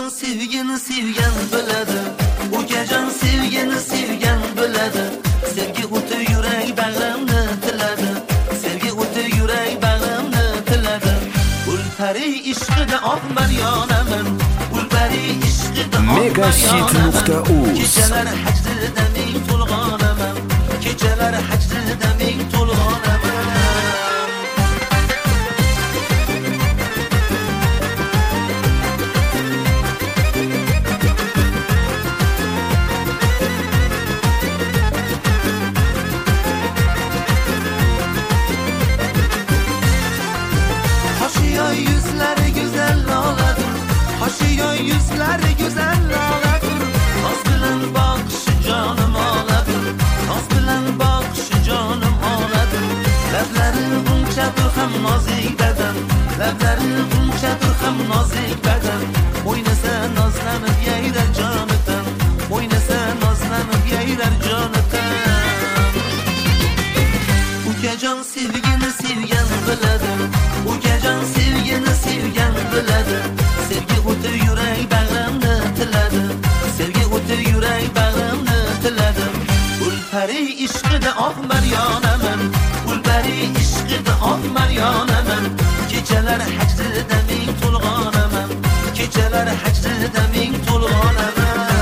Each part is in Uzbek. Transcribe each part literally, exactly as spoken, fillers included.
Ukajon sevgini sevgan biladi, ukajon sevgini sevgan biladi. Sevgi o'ti yurak bag'rimni tiladi, sevgi o'ti yurak bag'rimni tiladi. Ulpari ishqida oqmar yonaman, ulpari ishqida megahit nuqta uz. Kechalar hajrida men to'lg'onaman, kechalar hajrida men to'lg'onaman. Yüzleri güzel ağladır, haşiyo yüzleri güzel ağladır. Naz bilen bakışı canım ağladır, naz bilen bakışı canım ağladır. Lebleri bunçadır hem nazik beden, lebleri bunçadır hem nazik beden. Oynasa nazlanıp yeyler canıdan, oynasa nazlanıp yeyler canıdan. Ukajon sevgini sevgan biladi, ukajon sevgini sevgan biladi. Sevgi o'ti yurak bag'rimni tiladi, sevgi o'ti yurak bag'rimni tiladi. Ulpari ishqida oqmar yonaman, ulpari ishqida oqmar yonaman. Kechalar hajrida men to'lg'onaman, kechalar hajrida men to'lg'onaman.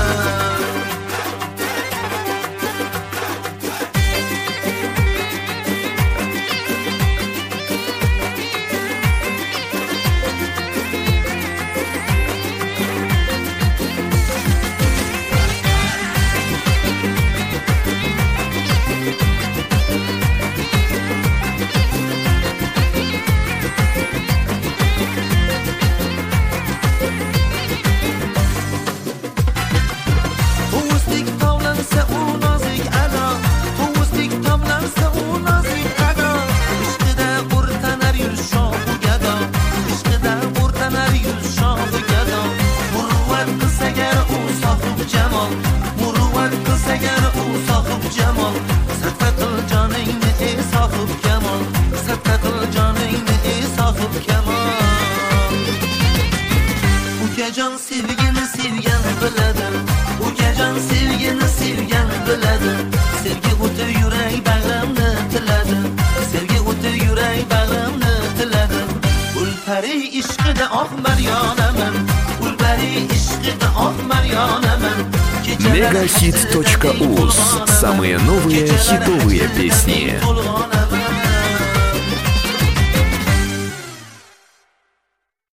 Ukajon sevgini sevgan biladi, ukajon sevgini sevgan biladi. Sevgi o'ti yurak bag'rimni tiladi, sevgi o'ti yurak bag'rimni tiladi. Ulpari ishqida oqmar yonaman, ulpari ishqida oqmar yonaman. megahit точка уз. Самые новые хитовые песни.